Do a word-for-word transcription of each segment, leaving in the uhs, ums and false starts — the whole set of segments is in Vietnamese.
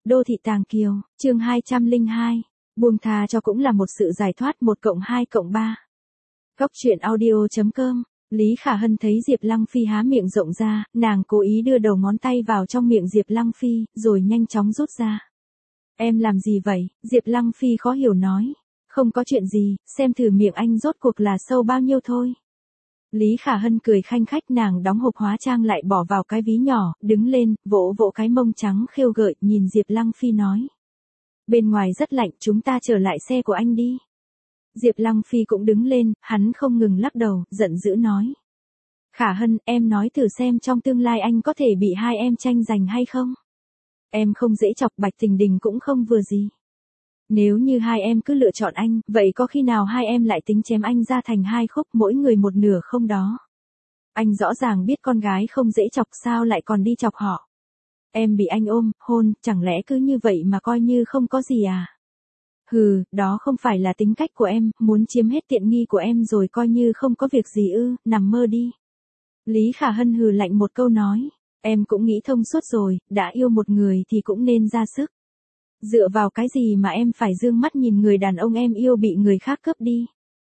Đô thị Tàng Kiều, chương hai trăm lẻ hai. Buông tha cho cũng là một sự giải thoát. một cộng hai cộng ba. Góc truyện audio chấm com. Lý Khả Hân thấy Diệp Lăng Phi há miệng rộng ra, nàng cố ý đưa đầu ngón tay vào trong miệng Diệp Lăng Phi, rồi nhanh chóng rút ra. Em làm gì vậy? Diệp Lăng Phi khó hiểu nói. Không có chuyện gì, xem thử miệng anh rốt cuộc là sâu bao nhiêu thôi. Lý Khả Hân cười khanh khách, nàng đóng hộp hóa trang lại bỏ vào cái ví nhỏ, đứng lên, vỗ vỗ cái mông trắng khêu gợi, nhìn Diệp Lăng Phi nói. Bên ngoài rất lạnh, chúng ta trở lại xe của anh đi. Diệp Lăng Phi cũng đứng lên, hắn không ngừng lắc đầu, giận dữ nói. Khả Hân, em nói thử xem trong tương lai anh có thể bị hai em tranh giành hay không? Em không dễ chọc, Bạch Tình Đình cũng không vừa gì. Nếu như hai em cứ lựa chọn anh, vậy có khi nào hai em lại tính chém anh ra thành hai khúc, mỗi người một nửa không đó? Anh rõ ràng biết con gái không dễ chọc, sao lại còn đi chọc họ? Em bị anh ôm, hôn, chẳng lẽ cứ như vậy mà coi như không có gì à? Hừ, đó không phải là tính cách của em, muốn chiếm hết tiện nghi của em rồi coi như không có việc gì ư, nằm mơ đi. Lý Khả Hân hừ lạnh một câu nói, em cũng nghĩ thông suốt rồi, đã yêu một người thì cũng nên ra sức. Dựa vào cái gì mà em phải dương mắt nhìn người đàn ông em yêu bị người khác cướp đi?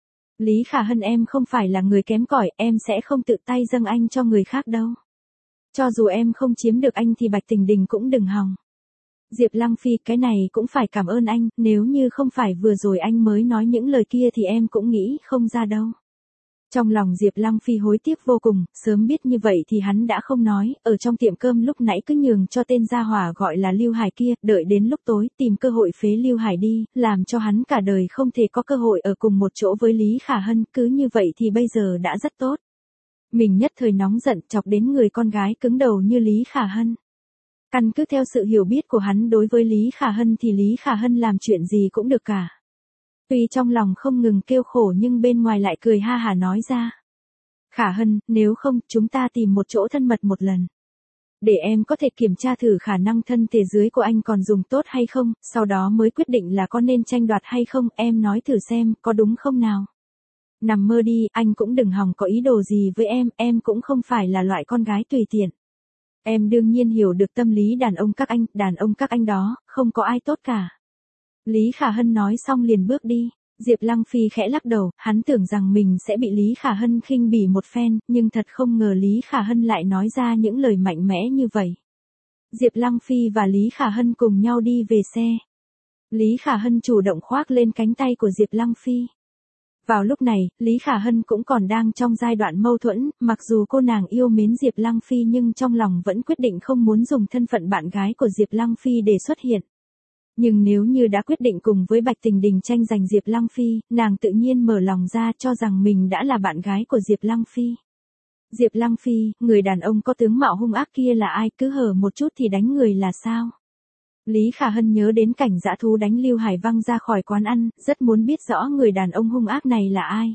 Lý Khả Hân, em không phải là người kém cỏi, em sẽ không tự tay dâng anh cho người khác đâu. Cho dù em không chiếm được anh thì Bạch Tình Đình cũng đừng hòng. Diệp Lăng Phi, cái này cũng phải cảm ơn anh, nếu như không phải vừa rồi anh mới nói những lời kia thì em cũng nghĩ không ra đâu. Trong lòng Diệp Lăng Phi hối tiếc vô cùng, sớm biết như vậy thì hắn đã không nói, ở trong tiệm cơm lúc nãy cứ nhường cho tên gia hỏa gọi là Lưu Hải kia, đợi đến lúc tối tìm cơ hội phế Lưu Hải đi, làm cho hắn cả đời không thể có cơ hội ở cùng một chỗ với Lý Khả Hân, cứ như vậy thì bây giờ đã rất tốt. Mình nhất thời nóng giận chọc đến người con gái cứng đầu như Lý Khả Hân. Căn cứ theo sự hiểu biết của hắn đối với Lý Khả Hân thì Lý Khả Hân làm chuyện gì cũng được cả. Tuy trong lòng không ngừng kêu khổ nhưng bên ngoài lại cười ha hả nói ra. Khả Hân, nếu không, chúng ta tìm một chỗ thân mật một lần. Để em có thể kiểm tra thử khả năng thân thể dưới của anh còn dùng tốt hay không, sau đó mới quyết định là có nên tranh đoạt hay không, em nói thử xem, có đúng không nào? Nằm mơ đi, anh cũng đừng hòng có ý đồ gì với em, em cũng không phải là loại con gái tùy tiện. Em đương nhiên hiểu được tâm lý đàn ông các anh, đàn ông các anh đó, không có ai tốt cả. Lý Khả Hân nói xong liền bước đi. Diệp Lăng Phi khẽ lắc đầu, hắn tưởng rằng mình sẽ bị Lý Khả Hân khinh bỉ một phen, nhưng thật không ngờ Lý Khả Hân lại nói ra những lời mạnh mẽ như vậy. Diệp Lăng Phi và Lý Khả Hân cùng nhau đi về xe. Lý Khả Hân chủ động khoác lên cánh tay của Diệp Lăng Phi. Vào lúc này, Lý Khả Hân cũng còn đang trong giai đoạn mâu thuẫn, mặc dù cô nàng yêu mến Diệp Lăng Phi nhưng trong lòng vẫn quyết định không muốn dùng thân phận bạn gái của Diệp Lăng Phi để xuất hiện. Nhưng nếu như đã quyết định cùng với Bạch Tình Đình tranh giành Diệp Lăng Phi, nàng tự nhiên mở lòng ra cho rằng mình đã là bạn gái của Diệp Lăng Phi. Diệp Lăng Phi, người đàn ông có tướng mạo hung ác kia là ai, cứ hở một chút thì đánh người là sao? Lý Khả Hân nhớ đến cảnh dã thú đánh Lưu Hải văng ra khỏi quán ăn, rất muốn biết rõ người đàn ông hung ác này là ai.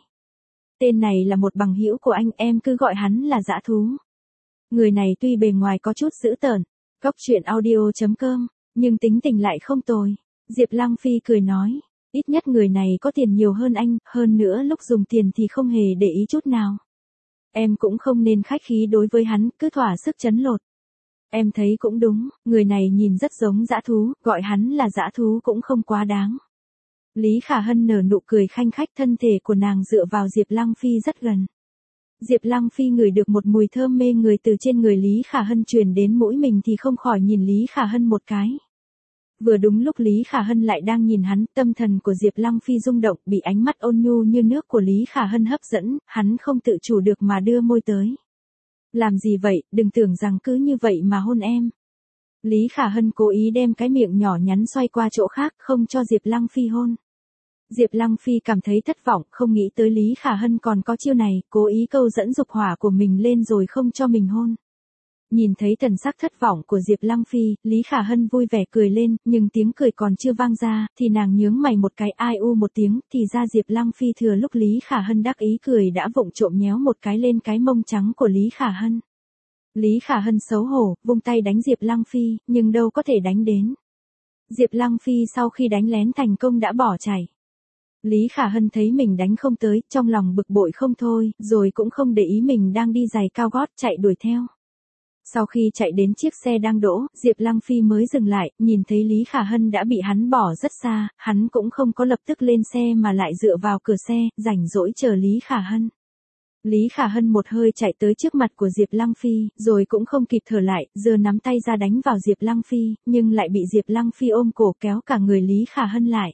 Tên này là một bằng hữu của anh, em cứ gọi hắn là dã thú. Người này tuy bề ngoài có chút dữ tợn, góc truyện audio chấm com, nhưng tính tình lại không tồi. Diệp Lăng Phi cười nói, ít nhất người này có tiền nhiều hơn anh, hơn nữa lúc dùng tiền thì không hề để ý chút nào. Em cũng không nên khách khí đối với hắn, cứ thỏa sức trấn lột. Em thấy cũng đúng, người này nhìn rất giống dã thú, gọi hắn là dã thú cũng không quá đáng. Lý Khả Hân nở nụ cười khanh khách, thân thể của nàng dựa vào Diệp Lăng Phi rất gần. Diệp Lăng Phi ngửi được một mùi thơm mê người từ trên người Lý Khả Hân truyền đến mũi mình thì không khỏi nhìn Lý Khả Hân một cái. Vừa đúng lúc Lý Khả Hân lại đang nhìn hắn, tâm thần của Diệp Lăng Phi rung động, bị ánh mắt ôn nhu như nước của Lý Khả Hân hấp dẫn, hắn không tự chủ được mà đưa môi tới. Làm gì vậy, đừng tưởng rằng cứ như vậy mà hôn em. Lý Khả Hân cố ý đem cái miệng nhỏ nhắn xoay qua chỗ khác, không cho Diệp Lăng Phi hôn. Diệp Lăng Phi cảm thấy thất vọng, không nghĩ tới Lý Khả Hân còn có chiêu này, cố ý câu dẫn dục hỏa của mình lên rồi không cho mình hôn. Nhìn thấy thần sắc thất vọng của Diệp Lăng Phi, Lý Khả Hân vui vẻ cười lên, nhưng tiếng cười còn chưa vang ra, thì nàng nhướng mày một cái, ai u một tiếng, thì ra Diệp Lăng Phi thừa lúc Lý Khả Hân đắc ý cười đã vụng trộm nhéo một cái lên cái mông trắng của Lý Khả Hân. Lý Khả Hân xấu hổ, vung tay đánh Diệp Lăng Phi, nhưng đâu có thể đánh đến. Diệp Lăng Phi sau khi đánh lén thành công đã bỏ chạy. Lý Khả Hân thấy mình đánh không tới, trong lòng bực bội không thôi, rồi cũng không để ý mình đang đi giày cao gót chạy đuổi theo. Sau khi chạy đến chiếc xe đang đỗ, Diệp Lăng Phi mới dừng lại, nhìn thấy Lý Khả Hân đã bị hắn bỏ rất xa, hắn cũng không có lập tức lên xe mà lại dựa vào cửa xe, rảnh rỗi chờ Lý Khả Hân. Lý Khả Hân một hơi chạy tới trước mặt của Diệp Lăng Phi, rồi cũng không kịp thở lại, giơ nắm tay ra đánh vào Diệp Lăng Phi, nhưng lại bị Diệp Lăng Phi ôm cổ kéo cả người Lý Khả Hân lại.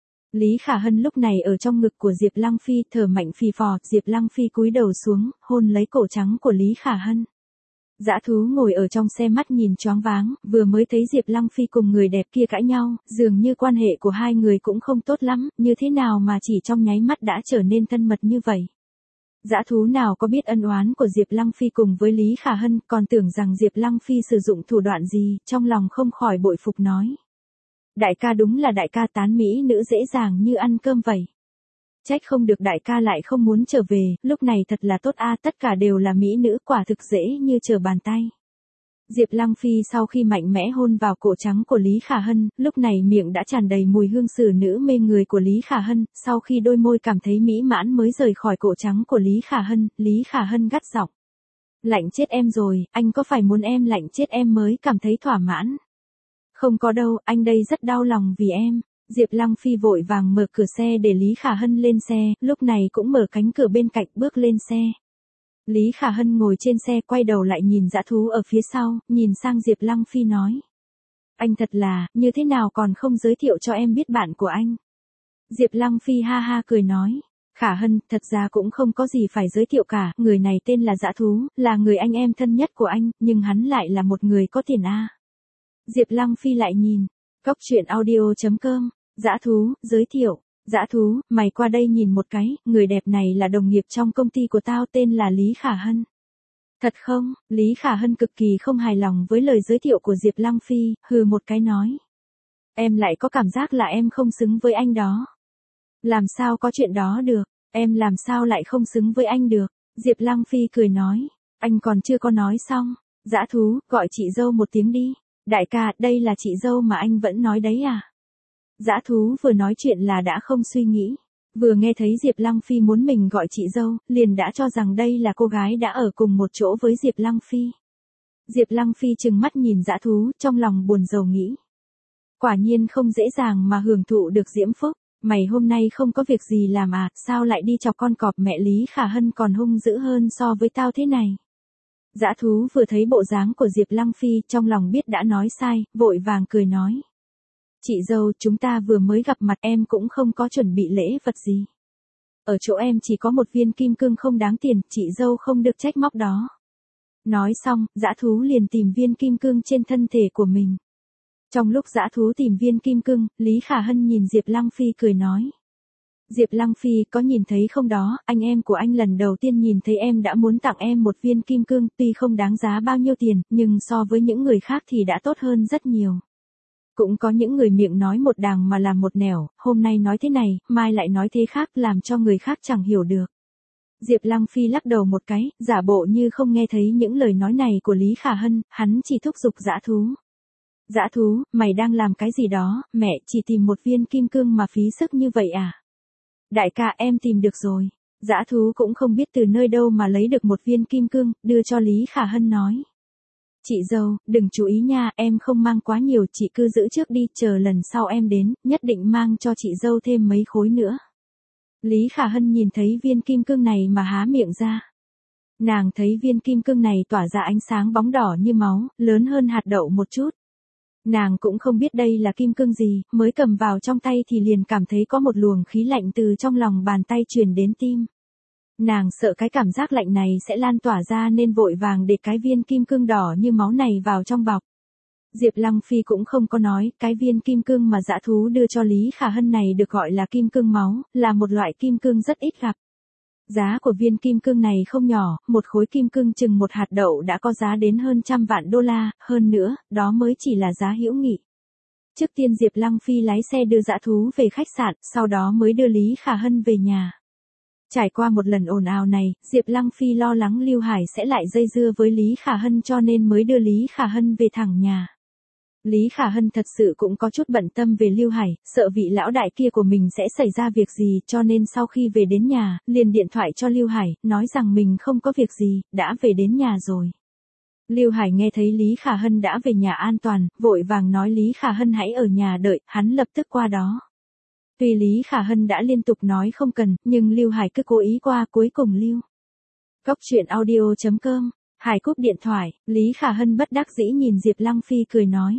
Lý Khả Hân lúc này ở trong ngực của Diệp Lăng Phi thở mạnh phì phò, Diệp Lăng Phi cúi đầu xuống, hôn lấy cổ trắng của Lý Khả Hân. Dã thú ngồi ở trong xe mắt nhìn choáng váng, vừa mới thấy Diệp Lăng Phi cùng người đẹp kia cãi nhau, dường như quan hệ của hai người cũng không tốt lắm, như thế nào mà chỉ trong nháy mắt đã trở nên thân mật như vậy. Dã thú nào có biết ân oán của Diệp Lăng Phi cùng với Lý Khả Hân, còn tưởng rằng Diệp Lăng Phi sử dụng thủ đoạn gì, trong lòng không khỏi bội phục nói. Đại ca đúng là đại ca, tán mỹ nữ dễ dàng như ăn cơm vậy. Trách không được đại ca lại không muốn trở về, lúc này thật là tốt a, tất cả đều là mỹ nữ, quả thực dễ như trở bàn tay. Diệp Lăng Phi sau khi mạnh mẽ hôn vào cổ trắng của Lý Khả Hân, lúc này miệng đã tràn đầy mùi hương xử nữ mê người của Lý Khả Hân, sau khi đôi môi cảm thấy mỹ mãn mới rời khỏi cổ trắng của Lý Khả Hân, Lý Khả Hân gắt giọng. Lạnh chết em rồi, anh có phải muốn em lạnh chết em mới cảm thấy thỏa mãn? Không có đâu, anh đây rất đau lòng vì em. Diệp Lăng Phi vội vàng mở cửa xe để Lý Khả Hân lên xe, lúc này cũng mở cánh cửa bên cạnh bước lên xe. Lý Khả Hân ngồi trên xe quay đầu lại nhìn dã thú ở phía sau, nhìn sang Diệp Lăng Phi nói. Anh thật là, như thế nào còn không giới thiệu cho em biết bạn của anh? Diệp Lăng Phi ha ha cười nói. Khả Hân, thật ra cũng không có gì phải giới thiệu cả, người này tên là dã thú, là người anh em thân nhất của anh, nhưng hắn lại là một người có tiền a. Diệp Lăng Phi lại nhìn. Cốc truyện audio chấm com, dã thú, giới thiệu. Dã thú, mày qua đây nhìn một cái, người đẹp này là đồng nghiệp trong công ty của tao, tên là Lý Khả Hân. Thật không? Lý Khả Hân cực kỳ không hài lòng với lời giới thiệu của Diệp Lăng Phi, hừ một cái nói. Em lại có cảm giác là em không xứng với anh đó. Làm sao có chuyện đó được, em làm sao lại không xứng với anh được? Diệp Lăng Phi cười nói, anh còn chưa có nói xong. Dã thú, gọi chị dâu một tiếng đi. Đại ca, đây là chị dâu mà anh vẫn nói đấy à? Dã thú vừa nói chuyện là đã không suy nghĩ. Vừa nghe thấy Diệp Lăng Phi muốn mình gọi chị dâu, liền đã cho rằng đây là cô gái đã ở cùng một chỗ với Diệp Lăng Phi. Diệp Lăng Phi trừng mắt nhìn dã thú, trong lòng buồn rầu nghĩ. Quả nhiên không dễ dàng mà hưởng thụ được diễm phúc. Mày hôm nay không có việc gì làm à, sao lại đi chọc con cọp, mẹ Lý Khả Hân còn hung dữ hơn so với tao thế này. Dã thú vừa thấy bộ dáng của Diệp Lăng Phi, trong lòng biết đã nói sai, vội vàng cười nói. Chị dâu, chúng ta vừa mới gặp mặt, em cũng không có chuẩn bị lễ vật gì. Ở chỗ em chỉ có một viên kim cương không đáng tiền, chị dâu không được trách móc đó. Nói xong, dã thú liền tìm viên kim cương trên thân thể của mình. Trong lúc dã thú tìm viên kim cương, Lý Khả Hân nhìn Diệp Lăng Phi cười nói. Diệp Lăng Phi, có nhìn thấy không đó, anh em của anh lần đầu tiên nhìn thấy em đã muốn tặng em một viên kim cương, tuy không đáng giá bao nhiêu tiền, nhưng so với những người khác thì đã tốt hơn rất nhiều. Cũng có những người miệng nói một đàng mà làm một nẻo, hôm nay nói thế này, mai lại nói thế khác, làm cho người khác chẳng hiểu được. Diệp Lăng Phi lắc đầu một cái, giả bộ như không nghe thấy những lời nói này của Lý Khả Hân, hắn chỉ thúc giục dã thú. Dã thú, mày đang làm cái gì đó, mẹ chỉ tìm một viên kim cương mà phí sức như vậy à? Đại ca, em tìm được rồi. Dã thú cũng không biết từ nơi đâu mà lấy được một viên kim cương, đưa cho Lý Khả Hân nói. Chị dâu, đừng chú ý nha, em không mang quá nhiều, chị cứ giữ trước đi, chờ lần sau em đến, nhất định mang cho chị dâu thêm mấy khối nữa. Lý Khả Hân nhìn thấy viên kim cương này mà há miệng ra. Nàng thấy viên kim cương này tỏa ra ánh sáng bóng đỏ như máu, lớn hơn hạt đậu một chút. Nàng cũng không biết đây là kim cương gì, mới cầm vào trong tay thì liền cảm thấy có một luồng khí lạnh từ trong lòng bàn tay truyền đến tim. Nàng sợ cái cảm giác lạnh này sẽ lan tỏa ra nên vội vàng để cái viên kim cương đỏ như máu này vào trong bọc. Diệp Lăng Phi cũng không có nói, cái viên kim cương mà dã thú đưa cho Lý Khả Hân này được gọi là kim cương máu, là một loại kim cương rất ít gặp. Giá của viên kim cương này không nhỏ, một khối kim cương chừng một hạt đậu đã có giá đến hơn trăm vạn đô la, hơn nữa, đó mới chỉ là giá hữu nghị. Trước tiên Diệp Lăng Phi lái xe đưa dã thú về khách sạn, sau đó mới đưa Lý Khả Hân về nhà. Trải qua một lần ồn ào này, Diệp Lăng Phi lo lắng Lưu Hải sẽ lại dây dưa với Lý Khả Hân cho nên mới đưa Lý Khả Hân về thẳng nhà. Lý Khả Hân thật sự cũng có chút bận tâm về Lưu Hải, sợ vị lão đại kia của mình sẽ xảy ra việc gì cho nên sau khi về đến nhà, liền điện thoại cho Lưu Hải, nói rằng mình không có việc gì, đã về đến nhà rồi. Lưu Hải nghe thấy Lý Khả Hân đã về nhà an toàn, vội vàng nói Lý Khả Hân hãy ở nhà đợi, hắn lập tức qua đó. Tuy Lý Khả Hân đã liên tục nói không cần, nhưng Lưu Hải cứ cố ý qua, cuối cùng Lưu. Góc truyện audio chấm com, Hải cúp điện thoại, Lý Khả Hân bất đắc dĩ nhìn Diệp Lăng Phi cười nói.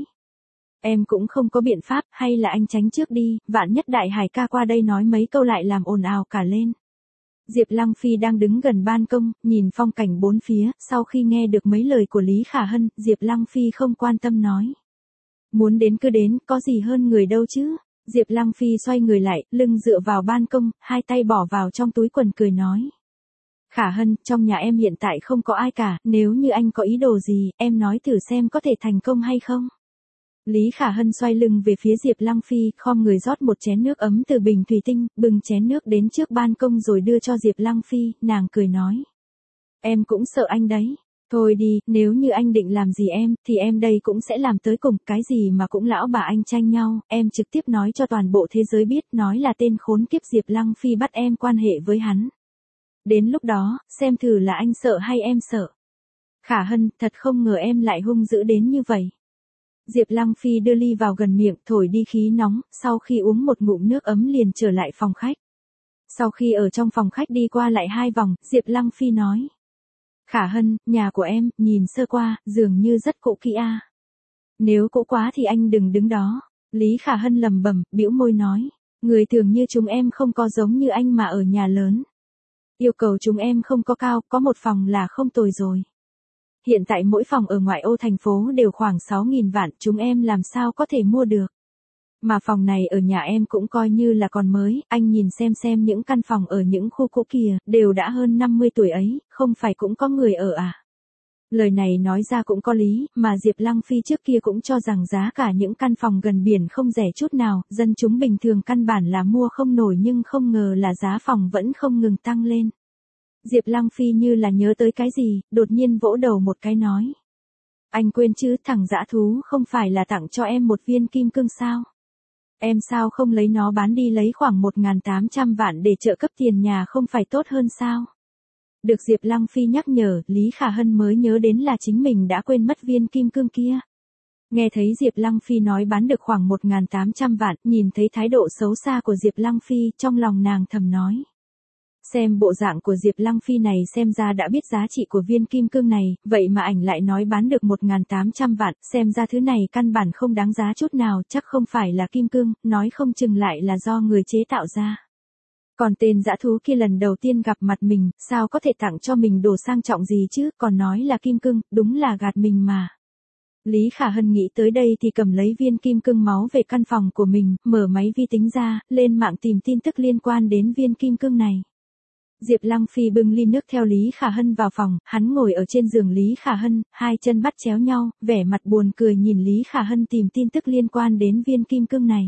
Em cũng không có biện pháp, hay là anh tránh trước đi, vạn nhất Đại Hải ca qua đây nói mấy câu lại làm ồn ào cả lên. Diệp Lăng Phi đang đứng gần ban công, nhìn phong cảnh bốn phía, sau khi nghe được mấy lời của Lý Khả Hân, Diệp Lăng Phi không quan tâm nói. Muốn đến cứ đến, có gì hơn người đâu chứ. Diệp Lăng Phi xoay người lại, lưng dựa vào ban công, hai tay bỏ vào trong túi quần cười nói. Khả Hân, trong nhà em hiện tại không có ai cả, nếu như anh có ý đồ gì, em nói thử xem có thể thành công hay không. Lý Khả Hân xoay lưng về phía Diệp Lăng Phi, khom người rót một chén nước ấm từ bình thủy tinh, bưng chén nước đến trước ban công rồi đưa cho Diệp Lăng Phi, nàng cười nói. Em cũng sợ anh đấy. Thôi đi, nếu như anh định làm gì em, thì em đây cũng sẽ làm tới cùng, cái gì mà cũng lão bà anh tranh nhau, em trực tiếp nói cho toàn bộ thế giới biết, nói là tên khốn kiếp Diệp Lăng Phi bắt em quan hệ với hắn. Đến lúc đó, xem thử là anh sợ hay em sợ. Khả Hân, thật không ngờ em lại hung dữ đến như vậy. Diệp Lăng Phi đưa ly vào gần miệng, thổi đi khí nóng, sau khi uống một ngụm nước ấm liền trở lại phòng khách. Sau khi ở trong phòng khách đi qua lại hai vòng, Diệp Lăng Phi nói. Khả Hân, nhà của em, nhìn sơ qua, dường như rất cũ kỹ a. Nếu cũ quá thì anh đừng đứng đó. Lý Khả Hân lẩm bẩm, bĩu môi nói. Người thường như chúng em không có giống như anh mà ở nhà lớn. Yêu cầu chúng em không có cao, có một phòng là không tồi rồi. Hiện tại mỗi phòng ở ngoại ô thành phố đều khoảng sáu nghìn vạn, chúng em làm sao có thể mua được. Mà phòng này ở nhà em cũng coi như là còn mới, anh nhìn xem xem những căn phòng ở những khu cũ kìa, đều đã hơn năm mươi tuổi ấy, không phải cũng có người ở à. Lời này nói ra cũng có lý, mà Diệp Lăng Phi trước kia cũng cho rằng giá cả những căn phòng gần biển không rẻ chút nào, dân chúng bình thường căn bản là mua không nổi nhưng không ngờ là giá phòng vẫn không ngừng tăng lên. Diệp Lăng Phi như là nhớ tới cái gì, đột nhiên vỗ đầu một cái nói. Anh quên chứ, thằng dã thú không phải là tặng cho em một viên kim cương sao? Em sao không lấy nó bán đi lấy khoảng một nghìn tám trăm vạn để trợ cấp tiền nhà không phải tốt hơn sao? Được Diệp Lăng Phi nhắc nhở, Lý Khả Hân mới nhớ đến là chính mình đã quên mất viên kim cương kia. Nghe thấy Diệp Lăng Phi nói bán được khoảng một nghìn tám trăm vạn, nhìn thấy thái độ xấu xa của Diệp Lăng Phi, trong lòng nàng thầm nói. Xem bộ dạng của Diệp Lăng Phi này xem ra đã biết giá trị của viên kim cương này, vậy mà ảnh lại nói bán được một nghìn tám trăm vạn, xem ra thứ này căn bản không đáng giá chút nào, chắc không phải là kim cương, nói không chừng lại là do người chế tạo ra. Còn tên dã thú kia lần đầu tiên gặp mặt mình, sao có thể tặng cho mình đồ sang trọng gì chứ, còn nói là kim cương, đúng là gạt mình mà. Lý Khả Hân nghĩ tới đây thì cầm lấy viên kim cương máu về căn phòng của mình, mở máy vi tính ra, lên mạng tìm tin tức liên quan đến viên kim cương này. Diệp Lăng Phi bưng ly nước theo Lý Khả Hân vào phòng, hắn ngồi ở trên giường Lý Khả Hân, hai chân bắt chéo nhau, vẻ mặt buồn cười nhìn Lý Khả Hân tìm tin tức liên quan đến viên kim cương này.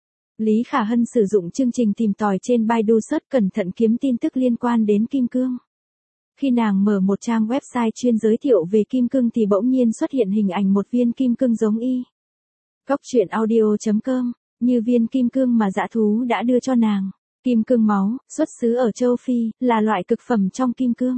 Lý Khả Hân sử dụng chương trình tìm tòi trên Baidu Search cẩn thận kiếm tin tức liên quan đến kim cương. Khi nàng mở một trang website chuyên giới thiệu về kim cương thì bỗng nhiên xuất hiện hình ảnh một viên kim cương giống y. Góc truyện audio chấm com, như viên kim cương mà dã thú đã đưa cho nàng. Kim cương máu, xuất xứ ở châu Phi, là loại cực phẩm trong kim cương.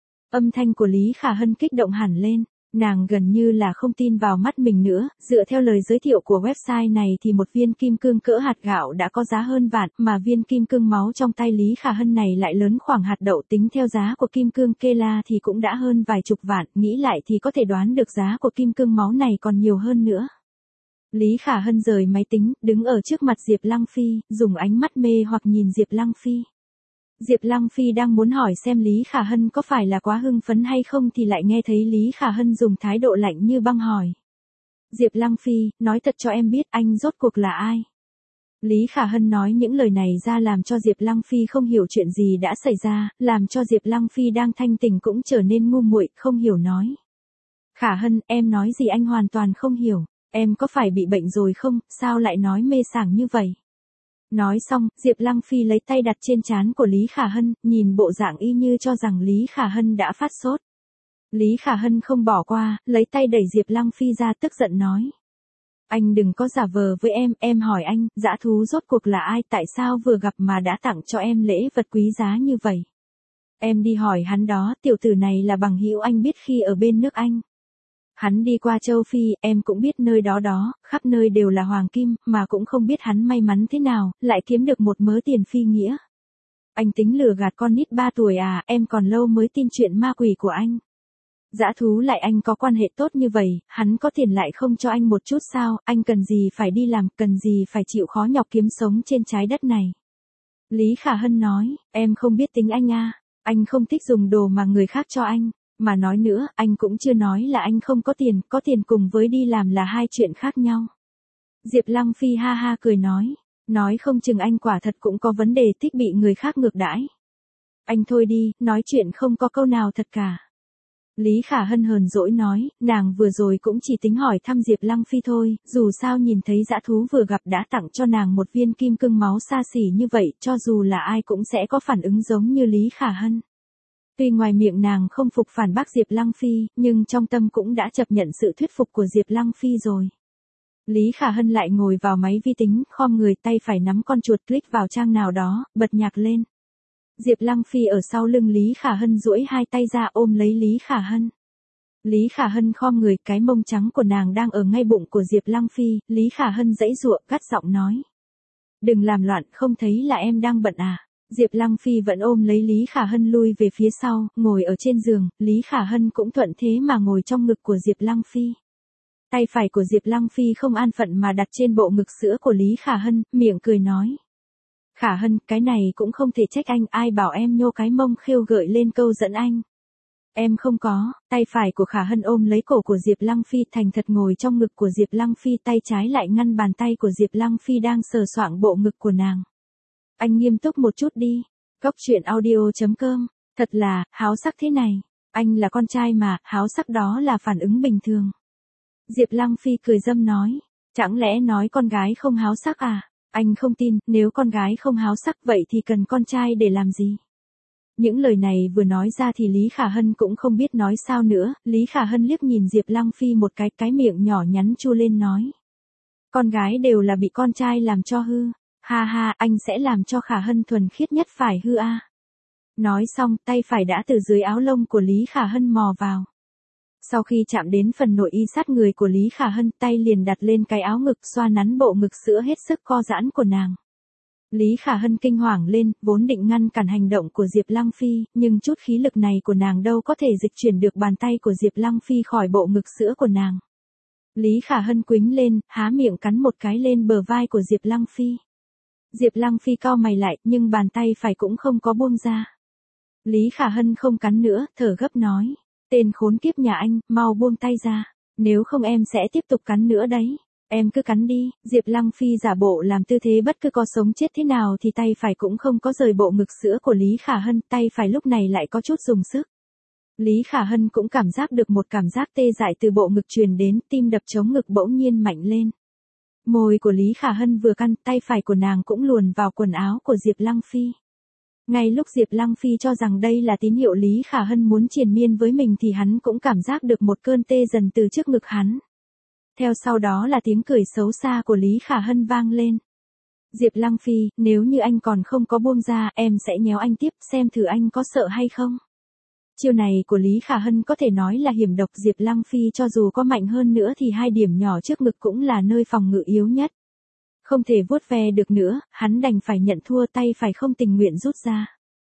Âm thanh của Lý Khả Hân kích động hẳn lên, nàng gần như là không tin vào mắt mình nữa, dựa theo lời giới thiệu của website này thì một viên kim cương cỡ hạt gạo đã có giá hơn vạn, mà viên kim cương máu trong tay Lý Khả Hân này lại lớn khoảng hạt đậu, tính theo giá của kim cương Kela thì cũng đã hơn vài chục vạn, nghĩ lại thì có thể đoán được giá của kim cương máu này còn nhiều hơn nữa. Lý Khả Hân rời máy tính, đứng ở trước mặt Diệp Lăng Phi, dùng ánh mắt mê hoặc nhìn Diệp Lăng Phi. Diệp Lăng Phi đang muốn hỏi xem Lý Khả Hân có phải là quá hưng phấn hay không thì lại nghe thấy Lý Khả Hân dùng thái độ lạnh như băng hỏi. Diệp Lăng Phi, nói thật cho em biết anh rốt cuộc là ai? Lý Khả Hân nói những lời này ra làm cho Diệp Lăng Phi không hiểu chuyện gì đã xảy ra, làm cho Diệp Lăng Phi đang thanh tỉnh cũng trở nên ngu muội, không hiểu nói. Khả Hân, em nói gì anh hoàn toàn không hiểu. Em có phải bị bệnh rồi không, sao lại nói mê sảng như vậy? Nói xong, Diệp Lăng Phi lấy tay đặt trên trán của Lý Khả Hân, nhìn bộ dạng y như cho rằng Lý Khả Hân đã phát sốt. Lý Khả Hân không bỏ qua, lấy tay đẩy Diệp Lăng Phi ra tức giận nói. Anh đừng có giả vờ với em, em hỏi anh, dã thú rốt cuộc là ai, tại sao vừa gặp mà đã tặng cho em lễ vật quý giá như vậy? Em đi hỏi hắn đó, tiểu tử này là bằng hữu anh biết khi ở bên nước Anh. Hắn đi qua châu Phi, em cũng biết nơi đó đó, khắp nơi đều là hoàng kim, mà cũng không biết hắn may mắn thế nào, lại kiếm được một mớ tiền phi nghĩa. Anh tính lừa gạt con nít ba tuổi à, em còn lâu mới tin chuyện ma quỷ của anh. Dã thú lại anh có quan hệ tốt như vậy, hắn có tiền lại không cho anh một chút sao, anh cần gì phải đi làm, cần gì phải chịu khó nhọc kiếm sống trên trái đất này. Lý Khả Hân nói, em không biết tính anh à, anh không thích dùng đồ mà người khác cho anh. Mà nói nữa, anh cũng chưa nói là anh không có tiền, có tiền cùng với đi làm là hai chuyện khác nhau. Diệp Lăng Phi ha ha cười nói, nói không chừng anh quả thật cũng có vấn đề thích bị người khác ngược đãi. Anh thôi đi, nói chuyện không có câu nào thật cả. Lý Khả Hân hờn dỗi nói, nàng vừa rồi cũng chỉ tính hỏi thăm Diệp Lăng Phi thôi, dù sao nhìn thấy dã thú vừa gặp đã tặng cho nàng một viên kim cương máu xa xỉ như vậy, cho dù là ai cũng sẽ có phản ứng giống như Lý Khả Hân. Tuy ngoài miệng nàng không phục phản bác Diệp Lăng Phi, nhưng trong tâm cũng đã chấp nhận sự thuyết phục của Diệp Lăng Phi rồi. Lý Khả Hân lại ngồi vào máy vi tính, khom người tay phải nắm con chuột click vào trang nào đó, bật nhạc lên. Diệp Lăng Phi ở sau lưng Lý Khả Hân duỗi hai tay ra ôm lấy Lý Khả Hân. Lý Khả Hân khom người, cái mông trắng của nàng đang ở ngay bụng của Diệp Lăng Phi, Lý Khả Hân giãy giụa, gắt giọng nói. Đừng làm loạn, không thấy là em đang bận à. Diệp Lăng Phi vẫn ôm lấy Lý Khả Hân lui về phía sau, ngồi ở trên giường, Lý Khả Hân cũng thuận thế mà ngồi trong ngực của Diệp Lăng Phi. Tay phải của Diệp Lăng Phi không an phận mà đặt trên bộ ngực sữa của Lý Khả Hân, miệng cười nói. Khả Hân, cái này cũng không thể trách anh, ai bảo em nhô cái mông khiêu gợi lên câu dẫn anh. Em không có, tay phải của Khả Hân ôm lấy cổ của Diệp Lăng Phi thành thật ngồi trong ngực của Diệp Lăng Phi, tay trái lại ngăn bàn tay của Diệp Lăng Phi đang sờ soạng bộ ngực của nàng. Anh nghiêm túc một chút đi. Góc truyện audio chấm com, thật là, háo sắc thế này. Anh là con trai mà, háo sắc đó là phản ứng bình thường. Diệp Lăng Phi cười dâm nói, chẳng lẽ nói con gái không háo sắc à? Anh không tin, nếu con gái không háo sắc vậy thì cần con trai để làm gì? Những lời này vừa nói ra thì Lý Khả Hân cũng không biết nói sao nữa, Lý Khả Hân liếc nhìn Diệp Lăng Phi một cái, cái miệng nhỏ nhắn chu lên nói. Con gái đều là bị con trai làm cho hư. Ha ha, anh sẽ làm cho Khả Hân thuần khiết nhất phải hư a. Nói xong, tay phải đã từ dưới áo lông của Lý Khả Hân mò vào. Sau khi chạm đến phần nội y sát người của Lý Khả Hân, tay liền đặt lên cái áo ngực xoa nắn bộ ngực sữa hết sức co giãn của nàng. Lý Khả Hân kinh hoàng lên, vốn định ngăn cản hành động của Diệp Lăng Phi, nhưng chút khí lực này của nàng đâu có thể dịch chuyển được bàn tay của Diệp Lăng Phi khỏi bộ ngực sữa của nàng. Lý Khả Hân quĩnh lên, há miệng cắn một cái lên bờ vai của Diệp Lăng Phi. Diệp Lăng Phi cau mày lại, nhưng bàn tay phải cũng không có buông ra. Lý Khả Hân không cắn nữa, thở gấp nói. Tên khốn kiếp nhà anh, mau buông tay ra. Nếu không em sẽ tiếp tục cắn nữa đấy. Em cứ cắn đi. Diệp Lăng Phi giả bộ làm tư thế bất cứ có sống chết thế nào thì tay phải cũng không có rời bộ ngực sữa của Lý Khả Hân. Tay phải lúc này lại có chút dùng sức. Lý Khả Hân cũng cảm giác được một cảm giác tê dại từ bộ ngực truyền đến, tim đập chống ngực bỗng nhiên mạnh lên. Môi của Lý Khả Hân vừa căn, tay phải của nàng cũng luồn vào quần áo của Diệp Lăng Phi. Ngay lúc Diệp Lăng Phi cho rằng đây là tín hiệu Lý Khả Hân muốn triền miên với mình thì hắn cũng cảm giác được một cơn tê dần từ trước ngực hắn. Theo sau đó là tiếng cười xấu xa của Lý Khả Hân vang lên. Diệp Lăng Phi, nếu như anh còn không có buông ra, em sẽ nhéo anh tiếp, xem thử anh có sợ hay không. Chiêu này của Lý Khả Hân có thể nói là hiểm độc. Diệp Lăng Phi cho dù có mạnh hơn nữa thì hai điểm nhỏ trước ngực cũng là nơi phòng ngự yếu nhất. Không thể vuốt ve được nữa, hắn đành phải nhận thua, tay phải không tình nguyện rút ra.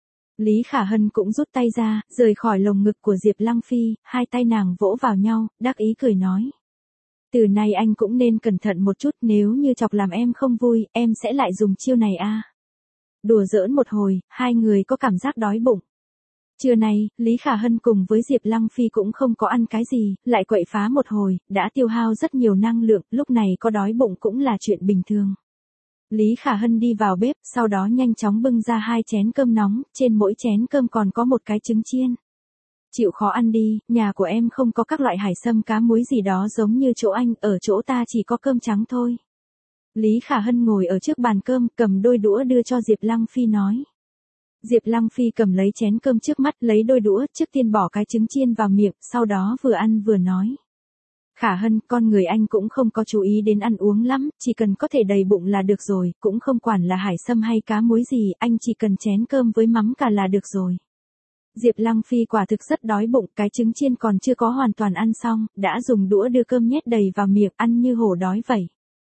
Lý Khả Hân cũng rút tay ra, rời khỏi lồng ngực của Diệp Lăng Phi, hai tay nàng vỗ vào nhau, đắc ý cười nói. Từ nay anh cũng nên cẩn thận một chút, nếu như chọc làm em không vui, em sẽ lại dùng chiêu này a. Đùa giỡn một hồi, hai người có cảm giác đói bụng. Trưa nay, Lý Khả Hân cùng với Diệp Lăng Phi cũng không có ăn cái gì, lại quậy phá một hồi, đã tiêu hao rất nhiều năng lượng, lúc này có đói bụng cũng là chuyện bình thường. Lý Khả Hân đi vào bếp, sau đó nhanh chóng bưng ra hai chén cơm nóng, trên mỗi chén cơm còn có một cái trứng chiên. Chịu khó ăn đi, nhà của em không có các loại hải sâm cá muối gì đó giống như chỗ anh, ở chỗ ta chỉ có cơm trắng thôi. Lý Khả Hân ngồi ở trước bàn cơm, cầm đôi đũa đưa cho Diệp Lăng Phi nói. Diệp Lăng Phi cầm lấy chén cơm trước mắt, lấy đôi đũa, trước tiên bỏ cái trứng chiên vào miệng, sau đó vừa ăn vừa nói. Khả Hân, con người anh cũng không có chú ý đến ăn uống lắm, chỉ cần có thể đầy bụng là được rồi, cũng không quản là hải sâm hay cá muối gì, anh chỉ cần chén cơm với mắm cà là được rồi. Diệp Lăng Phi quả thực rất đói bụng, cái trứng chiên còn chưa có hoàn toàn ăn xong, đã dùng đũa đưa cơm nhét đầy vào miệng, ăn như hổ đói vậy.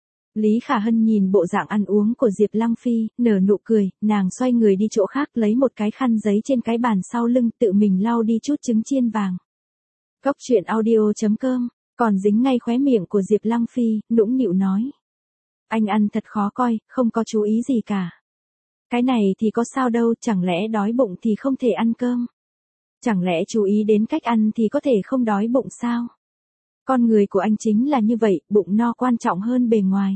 Lý Khả Hân nhìn bộ dạng ăn uống của Diệp Lăng Phi, nở nụ cười, nàng xoay người đi chỗ khác lấy một cái khăn giấy trên cái bàn sau lưng tự mình lau đi chút trứng chiên vàng. Cốc truyện audio chấm com, còn dính ngay khóe miệng của Diệp Lăng Phi, nũng nịu nói. Anh ăn thật khó coi, không có chú ý gì cả. Cái này thì có sao đâu, chẳng lẽ đói bụng thì không thể ăn cơm? Chẳng lẽ chú ý đến cách ăn thì có thể không đói bụng sao? Con người của anh chính là như vậy, bụng no quan trọng hơn bề ngoài.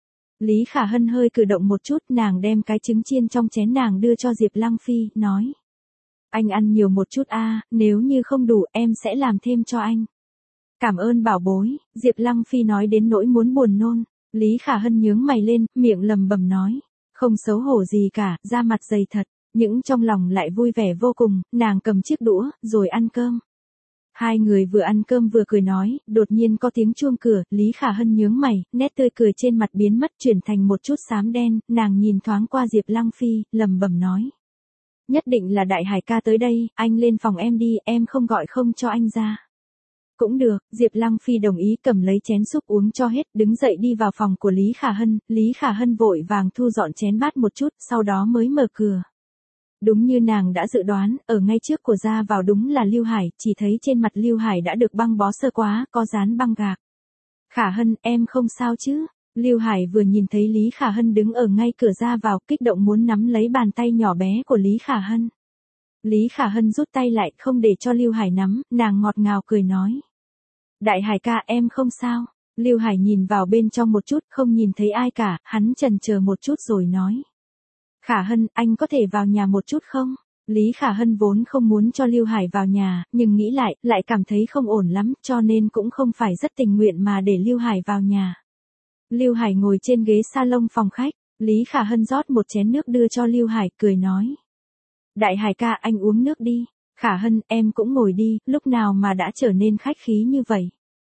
Lý Khả Hân hơi cử động một chút, nàng đem cái trứng chiên trong chén nàng đưa cho Diệp Lăng Phi, nói. Anh ăn nhiều một chút a, nếu như không đủ em sẽ làm thêm cho anh. Cảm ơn bảo bối, Diệp Lăng Phi nói đến nỗi muốn buồn nôn. Lý Khả Hân nhướng mày lên, miệng lầm bầm nói. Không xấu hổ gì cả, da mặt dày thật, nhưng trong lòng lại vui vẻ vô cùng, nàng cầm chiếc đũa, rồi ăn cơm. Hai người vừa ăn cơm vừa cười nói, đột nhiên có tiếng chuông cửa, Lý Khả Hân nhướng mày, nét tươi cười trên mặt biến mất chuyển thành một chút xám đen, nàng nhìn thoáng qua Diệp Lăng Phi, lầm bầm nói. Nhất định là Đại Hải ca tới đây, anh lên phòng em đi, em không gọi không cho anh ra. Cũng được, Diệp Lăng Phi đồng ý cầm lấy chén súp uống cho hết, đứng dậy đi vào phòng của Lý Khả Hân, Lý Khả Hân vội vàng thu dọn chén bát một chút, sau đó mới mở cửa. Đúng như nàng đã dự đoán, ở ngay trước của ra vào đúng là Lưu Hải, chỉ thấy trên mặt Lưu Hải đã được băng bó sơ quá, có dán băng gạc. Khả Hân, em không sao chứ? Lưu Hải vừa nhìn thấy Lý Khả Hân đứng ở ngay cửa ra vào, kích động muốn nắm lấy bàn tay nhỏ bé của Lý Khả Hân. Lý Khả Hân rút tay lại, không để cho Lưu Hải nắm, nàng ngọt ngào cười nói. Đại Hải ca em không sao. Lưu Hải nhìn vào bên trong một chút, không nhìn thấy ai cả, hắn chần chờ một chút rồi nói. Khả Hân, anh có thể vào nhà một chút không? Lý Khả Hân vốn không muốn cho Lưu Hải vào nhà, nhưng nghĩ lại, lại cảm thấy không ổn lắm, cho nên cũng không phải rất tình nguyện mà để Lưu Hải vào nhà. Lưu Hải ngồi trên ghế salon phòng khách, Lý Khả Hân rót một chén nước đưa cho Lưu Hải, cười nói. Đại Hải ca, anh uống nước đi. Khả Hân, em cũng ngồi đi, lúc nào mà đã trở nên khách khí như vậy.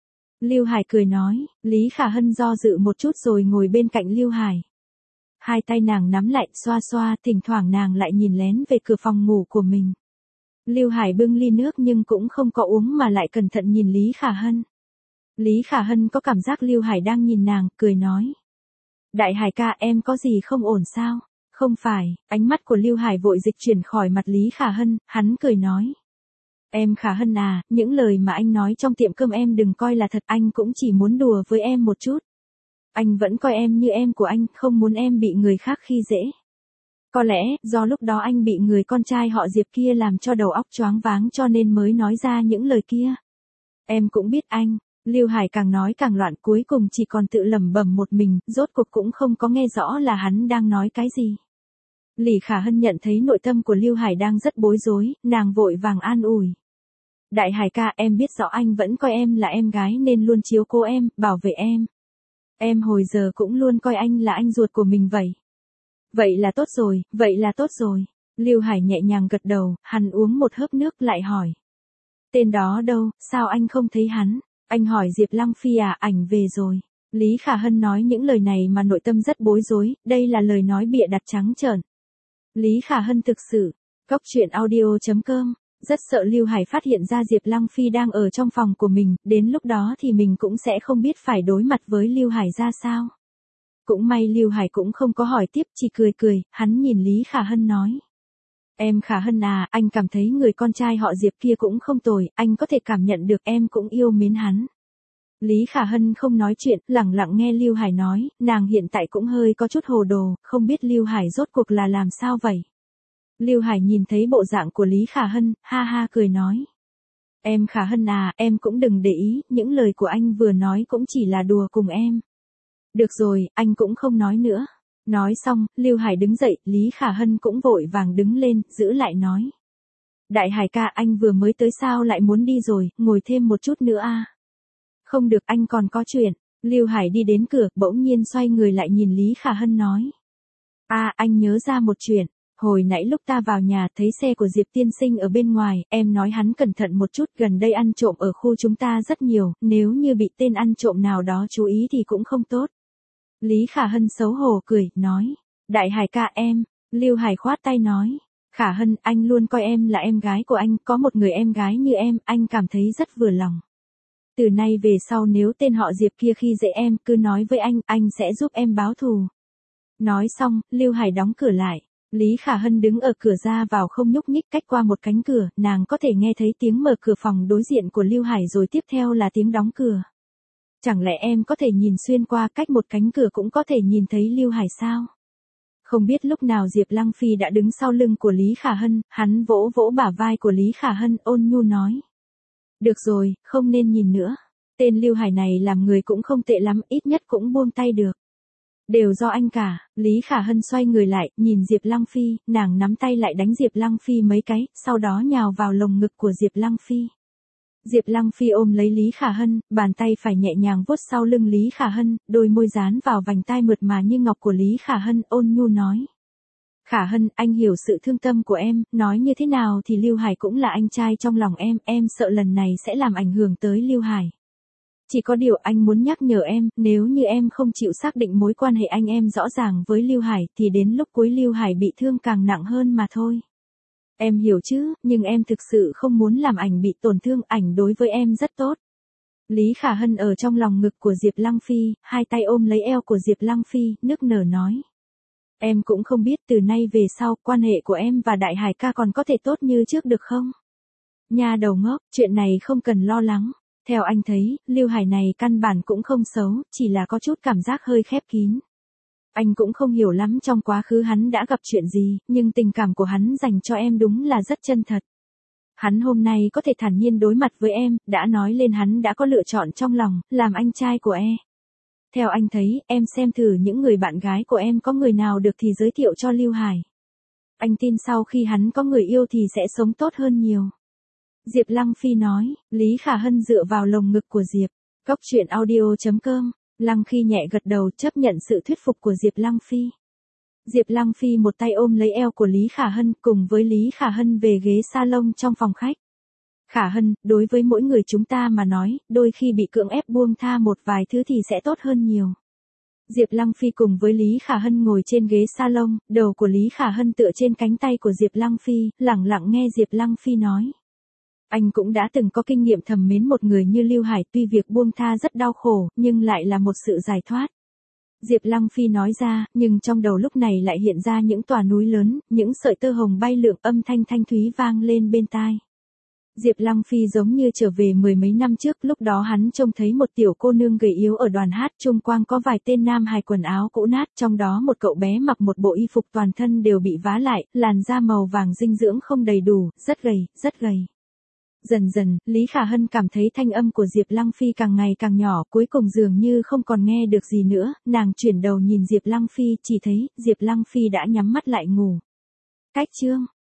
Lưu Hải cười nói, Lý Khả Hân do dự một chút rồi ngồi bên cạnh Lưu Hải. Hai tay nàng nắm lại, xoa xoa, thỉnh thoảng nàng lại nhìn lén về cửa phòng ngủ của mình. Lưu Hải bưng ly nước nhưng cũng không có uống mà lại cẩn thận nhìn Lý Khả Hân. Lý Khả Hân có cảm giác Lưu Hải đang nhìn nàng, cười nói. Đại Hải ca, em có gì không ổn sao? Không phải, ánh mắt của Lưu Hải vội dịch chuyển khỏi mặt Lý Khả Hân, hắn cười nói. Em Khả Hân à, những lời mà anh nói trong tiệm cơm em đừng coi là thật, anh cũng chỉ muốn đùa với em một chút. Anh vẫn coi em như em của anh, không muốn em bị người khác khi dễ. Có lẽ, do lúc đó anh bị người con trai họ Diệp kia làm cho đầu óc choáng váng cho nên mới nói ra những lời kia. Em cũng biết anh. Lưu Hải càng nói càng loạn, cuối cùng chỉ còn tự lẩm bẩm một mình, rốt cuộc cũng không có nghe rõ là hắn đang nói cái gì. Lý Khả Hân nhận thấy nội tâm của Lưu Hải đang rất bối rối, nàng vội vàng an ủi. Đại Hải ca, em biết rõ anh vẫn coi em là em gái nên luôn chiếu cố em, bảo vệ em. Em hồi giờ cũng luôn coi anh là anh ruột của mình vậy. Vậy là tốt rồi, vậy là tốt rồi. Lưu Hải nhẹ nhàng gật đầu, hắn uống một hớp nước lại hỏi. Tên đó đâu, sao anh không thấy hắn? Anh hỏi Diệp Lăng Phi à, ảnh về rồi. Lý Khả Hân nói những lời này mà nội tâm rất bối rối, đây là lời nói bịa đặt trắng trợn. Lý Khả Hân thực sự, cốc truyện audio chấm com, rất sợ Lưu Hải phát hiện ra Diệp Lăng Phi đang ở trong phòng của mình, đến lúc đó thì mình cũng sẽ không biết phải đối mặt với Lưu Hải ra sao. Cũng may Lưu Hải cũng không có hỏi tiếp, chỉ cười cười, hắn nhìn Lý Khả Hân nói. Em Khả Hân à, anh cảm thấy người con trai họ Diệp kia cũng không tồi, anh có thể cảm nhận được em cũng yêu mến hắn. Lý Khả Hân không nói chuyện, lặng lặng nghe Lưu Hải nói, nàng hiện tại cũng hơi có chút hồ đồ, không biết Lưu Hải rốt cuộc là làm sao vậy. Lưu Hải nhìn thấy bộ dạng của Lý Khả Hân, ha ha cười nói. Em Khả Hân à, em cũng đừng để ý, những lời của anh vừa nói cũng chỉ là đùa cùng em. Được rồi, anh cũng không nói nữa. Nói xong, Lưu Hải đứng dậy, Lý Khả Hân cũng vội vàng đứng lên, giữ lại nói. Đại Hải ca, anh vừa mới tới sao lại muốn đi rồi, ngồi thêm một chút nữa a. Không được, anh còn có chuyện. Lưu Hải đi đến cửa, bỗng nhiên xoay người lại nhìn Lý Khả Hân nói. À, anh nhớ ra một chuyện. Hồi nãy lúc ta vào nhà thấy xe của Diệp tiên sinh ở bên ngoài, em nói hắn cẩn thận một chút, gần đây ăn trộm ở khu chúng ta rất nhiều, nếu như bị tên ăn trộm nào đó chú ý thì cũng không tốt. Lý Khả Hân xấu hổ cười, nói. Đại Hải ca em. Lưu Hải khoát tay nói. Khả Hân, anh luôn coi em là em gái của anh, có một người em gái như em, anh cảm thấy rất vừa lòng. Từ nay về sau nếu tên họ Diệp kia khi dễ em, cứ nói với anh, anh sẽ giúp em báo thù. Nói xong, Lưu Hải đóng cửa lại. Lý Khả Hân đứng ở cửa ra vào không nhúc nhích, cách qua một cánh cửa, nàng có thể nghe thấy tiếng mở cửa phòng đối diện của Lưu Hải rồi tiếp theo là tiếng đóng cửa. Chẳng lẽ em có thể nhìn xuyên qua cách một cánh cửa cũng có thể nhìn thấy Lưu Hải sao? Không biết lúc nào Diệp Lăng Phi đã đứng sau lưng của Lý Khả Hân, hắn vỗ vỗ bả vai của Lý Khả Hân ôn nhu nói. Được rồi, không nên nhìn nữa. Tên Lưu Hải này làm người cũng không tệ lắm, ít nhất cũng buông tay được. Đều do anh cả. Lý Khả Hân xoay người lại, nhìn Diệp Lăng Phi, nàng nắm tay lại đánh Diệp Lăng Phi mấy cái, sau đó nhào vào lồng ngực của Diệp Lăng Phi. Diệp Lăng Phi ôm lấy Lý Khả Hân, bàn tay phải nhẹ nhàng vuốt sau lưng Lý Khả Hân, đôi môi dán vào vành tai mượt mà như ngọc của Lý Khả Hân, ôn nhu nói. Khả Hân, anh hiểu sự thương tâm của em, nói như thế nào thì Lưu Hải cũng là anh trai trong lòng em, em sợ lần này sẽ làm ảnh hưởng tới Lưu Hải. Chỉ có điều anh muốn nhắc nhở em, nếu như em không chịu xác định mối quan hệ anh em rõ ràng với Lưu Hải thì đến lúc cuối Lưu Hải bị thương càng nặng hơn mà thôi. Em hiểu chứ, nhưng em thực sự không muốn làm ảnh bị tổn thương, ảnh đối với em rất tốt. Lý Khả Hân ở trong lòng ngực của Diệp Lăng Phi, hai tay ôm lấy eo của Diệp Lăng Phi, nức nở nói. Em cũng không biết từ nay về sau, quan hệ của em và Đại Hải ca còn có thể tốt như trước được không? Nha đầu ngốc, chuyện này không cần lo lắng. Theo anh thấy, Lưu Hải này căn bản cũng không xấu, chỉ là có chút cảm giác hơi khép kín. Anh cũng không hiểu lắm trong quá khứ hắn đã gặp chuyện gì, nhưng tình cảm của hắn dành cho em đúng là rất chân thật. Hắn hôm nay có thể thản nhiên đối mặt với em, đã nói lên hắn đã có lựa chọn trong lòng, làm anh trai của em. Theo anh thấy, em xem thử những người bạn gái của em có người nào được thì giới thiệu cho Lưu Hải. Anh tin sau khi hắn có người yêu thì sẽ sống tốt hơn nhiều. Diệp Lăng Phi nói. Lý Khả Hân dựa vào lồng ngực của Diệp. Cốc truyện audio chấm com. Lăng Khi nhẹ gật đầu chấp nhận sự thuyết phục của Diệp Lăng Phi. Diệp Lăng Phi một tay ôm lấy eo của Lý Khả Hân cùng với Lý Khả Hân về ghế salon trong phòng khách. Khả Hân, đối với mỗi người chúng ta mà nói, đôi khi bị cưỡng ép buông tha một vài thứ thì sẽ tốt hơn nhiều. Diệp Lăng Phi cùng với Lý Khả Hân ngồi trên ghế salon, đầu của Lý Khả Hân tựa trên cánh tay của Diệp Lăng Phi, lặng lặng nghe Diệp Lăng Phi nói. Anh cũng đã từng có kinh nghiệm thầm mến một người như Lưu Hải, tuy việc buông tha rất đau khổ, nhưng lại là một sự giải thoát. Diệp Lăng Phi nói ra, nhưng trong đầu lúc này lại hiện ra những tòa núi lớn, những sợi tơ hồng bay lượn, âm thanh thanh thúy vang lên bên tai. Diệp Lăng Phi giống như trở về mười mấy năm trước, lúc đó hắn trông thấy một tiểu cô nương gầy yếu ở đoàn hát, chung quanh có vài tên nam hài quần áo cũ nát, trong đó một cậu bé mặc một bộ y phục toàn thân đều bị vá lại, làn da màu vàng dinh dưỡng không đầy đủ, rất gầy, rất gầy. Dần dần, Lý Khả Hân cảm thấy thanh âm của Diệp Lăng Phi càng ngày càng nhỏ, cuối cùng dường như không còn nghe được gì nữa, nàng chuyển đầu nhìn Diệp Lăng Phi, chỉ thấy Diệp Lăng Phi đã nhắm mắt lại ngủ. Cách chương